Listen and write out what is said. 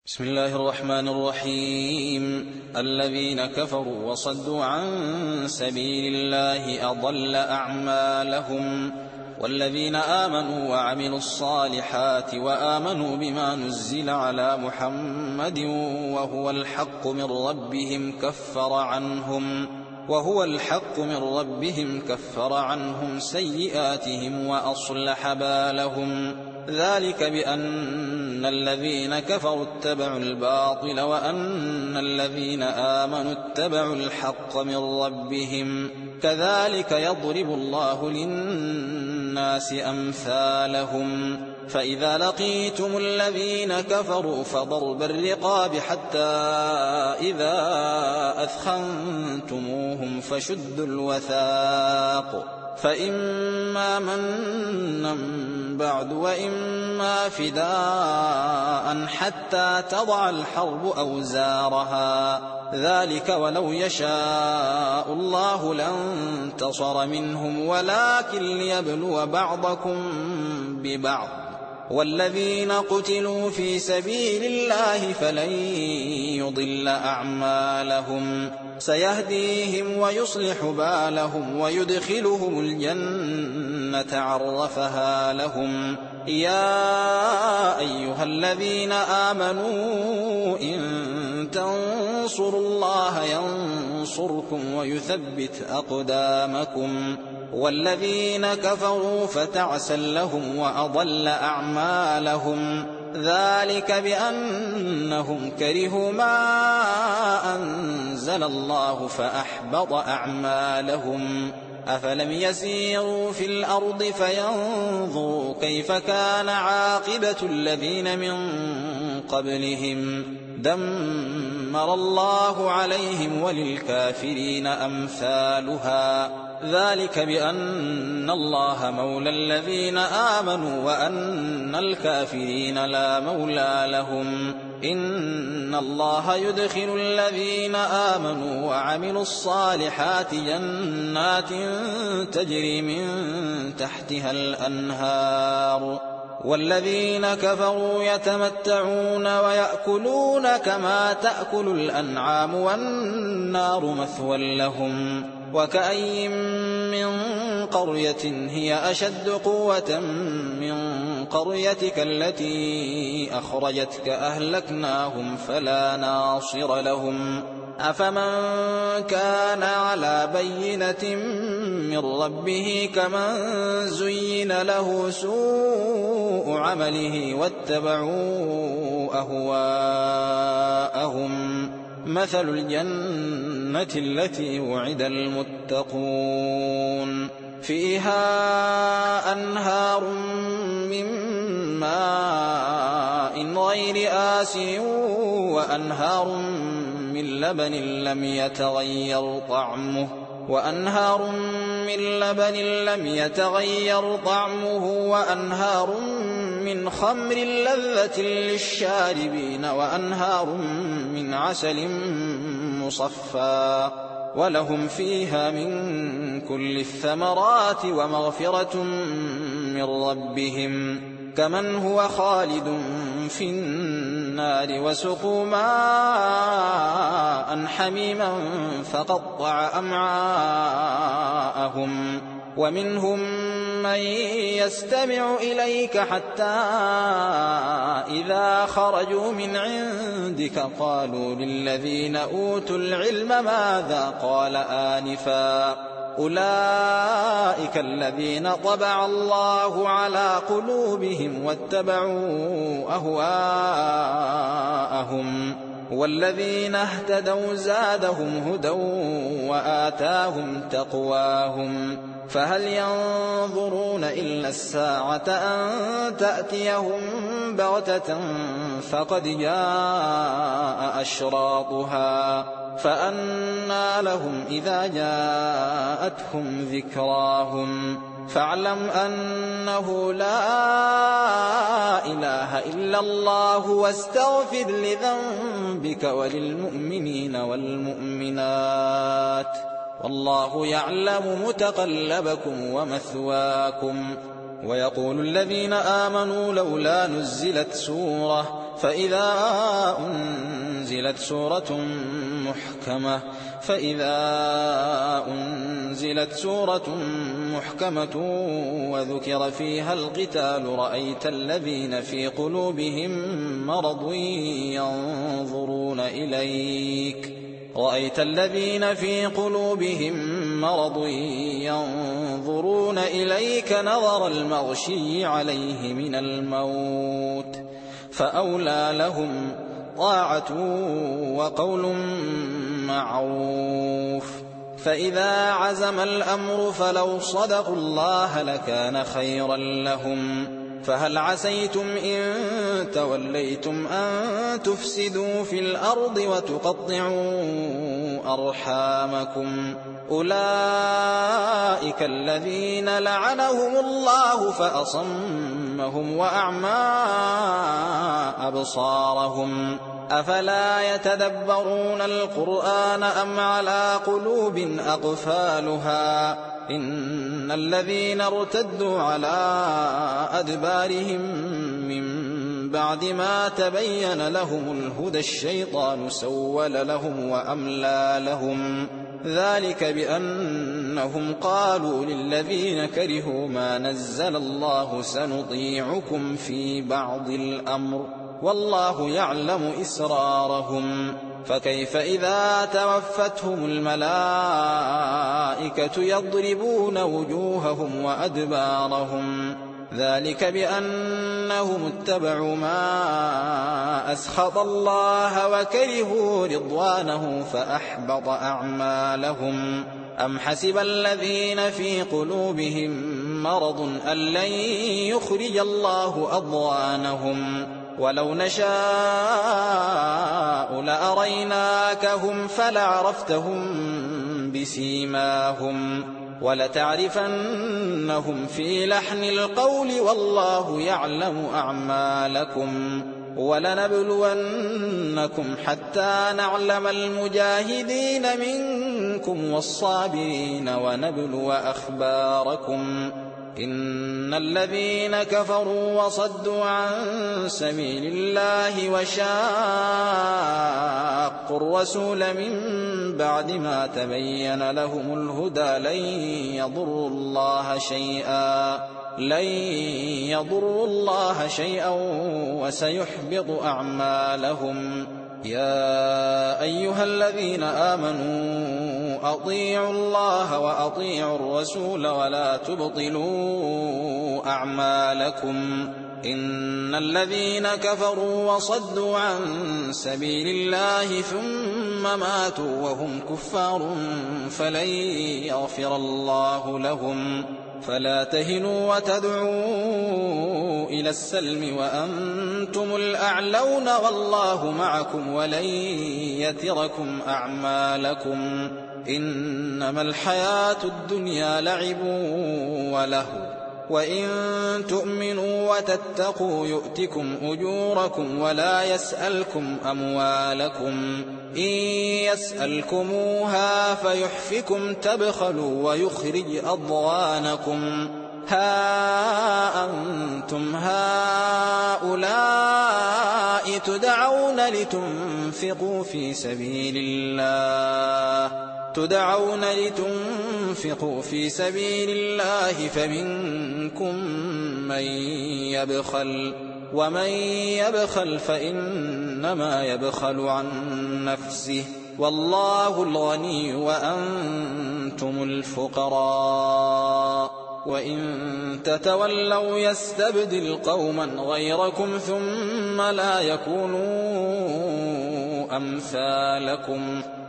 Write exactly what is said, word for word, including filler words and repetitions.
بسم الله الرحمن الرحيم. الذين كفروا وصدوا عن سبيل الله أضل أعمالهم، والذين آمنوا وعملوا الصالحات وآمنوا بما نزل على محمد وهو الحق من ربهم كفر عنهم وهو الحق من ربهم كفر عنهم سيئاتهم وأصلح بالهم. ذلك بأن الذين كفروا اتبعوا الباطل وأن الذين آمنوا اتبعوا الحق من ربهم. كذلك يضرب الله للناس أمثالهم. فإذا لقيتم الذين كفروا فضرب الرقاب حتى إذا أثخنتموهم فشدوا الوثاق، فإما منا بعد وإما فداء حتى تضع الحرب أوزارها. ذلك ولو يشاء الله لانتصر منهم ولكن ليبلو بعضكم ببعض. والذين قتلوا في سبيل الله فلن يضل أعمالهم، سيهديهم ويصلح بالهم ويدخلهم الجنة عرفها لهم. يا أيها الذين آمنوا إن تنصروا الله ينصركم ويثبت أقدامكم. والذين كفروا فتعسا لهم وأضل أعمالهم. ذلك بأنهم كرهوا ما أنزل الله فأحبط أعمالهم. أفلم يسيروا في الأرض فينظروا كيف كان عاقبة الذين من قبلهم. دمر الله عليهم وللكافرين أمثالها. ذلك بأن الله مولى الذين آمنوا وأن الكافرين لا مولى لهم. إن الله يدخل الذين آمنوا وعملوا الصالحات جنات تجري من تحتها الأنهار، والذين كفروا يتمتعون ويأكلون كما تأكل الأنعام والنار مثوى لهم. وكأي من قرية هي أشد قوة من قريتك التي أخرجتك أهلكناهم فلا ناصر لهم. أفمن كان على بينة من ربه كمن زين له سوء عمله واتبعوا أهواءهم. مثل الجنة التي وعد المتقون فيها أنهار من ماء غير آسن وأنهار من لبن لم يتغير طعمه وأنهار من لبن لم يتغير طعمه وأنهار من خمر لذة للشاربين وأنهار من عسل مصفى ولهم فيها من كل الثمرات ومغفرة من ربهم كمن هو خالد في النار وسقوا ماء حميما فقطع أمعاءهم. ومنهم من يستمع إليك حتى إذا خرجوا من عندك قالوا للذين أوتوا العلم ماذا قال آنفا أولئك الذين طبع الله على قلوبهم واتبعوا أهواءهم. والذين اهتدوا زادهم هدى وآتاهم تقواهم. فهل ينظرون إلا الساعة أن تأتيهم بغتة فقد جاء أشراطها فأنى لهم إذا جاءتهم ذكراهم. فاعلم أنه لا إله إلا الله واستغفر لذنبك وللمؤمنين والمؤمنات والله يعلم متقلبكم ومثواكم. ويقول الذين آمنوا لولا نزلت سورة فإذا أنزلت سورة محكمة فإذا أنزلت سورة محكمة وذكر فيها القتال رأيت الذين في قلوبهم مرض ينظرون إليك رأيت الذين في قلوبهم مرض ينظرون إليك نظر المغشي عليه من الموت فأولى لهم طاعة وقول معروف. فإذا عزم الأمر فلو صدقوا الله لكان خيرا لهم. فهل عسيتم إن توليتم أن تفسدوا في الأرض وتقطعوا أرحامكم أولئك الذين لعنهم الله فأصمهم وأعمى أبصارهم أفلا يتدبرون القرآن أم على قلوب أقفالها إن الذين ارتدوا على أدبارهم من بعد ما تبين لهم الهدى الشيطان سول لهم وأملى لهم ذلك بأنهم قالوا للذين كرهوا ما نزل الله سنطيعكم في بعض الأمر والله يعلم إسرارهم فكيف إذا توفتهم الملائكة يضربون وجوههم وأدبارهم ذلك بأنهم اتبعوا ما أسخط الله وكرهوا رضوانه فأحبط أعمالهم أم حسب الذين في قلوبهم مرض أن لن يخرج الله أضغانهم ولو نشاء لأريناكهم فلعرفتهم بسيماهم ولتعرفنهم في لحن القول والله يعلم أعمالكم ولنبلونكم حتى نعلم المجاهدين منكم والصابرين ونبلو أخباركم إن الذين كفروا وصدوا عن سبيل الله وشاقوا الرسول من بعد ما تبين لهم الهدى لن يضروا الله شيئا لن يضروا الله شيئا وسيحبط أعمالهم يا أيها الذين آمنوا أطيعوا الله وأطيعوا الرسول ولا تبطلوا أعمالكم إن الذين كفروا وصدوا عن سبيل الله ثم ماتوا وهم كفار فلن يغفر الله لهم فلا تهنوا وتدعوا إلى السلم وأنتم الأعلون والله معكم ولن يتركم أعمالكم إنما الحياة الدنيا لعب وله وإن تؤمنوا وتتقوا يؤتكم أجوركم ولا يسألكم أموالكم إن يسألكموها فيحفكم تبخلوا ويخرج أضغانكم ها أنتم هؤلاء تدعون لتنفقوا في سبيل الله تدعون لتنفقوا في سبيل الله فمنكم من يبخل ومن يبخل فإنما يبخل عن نفسه والله الغني وأنتم الفقراء وإن تتولوا يستبدل قوما غيركم ثم لا يكونوا أمثالكم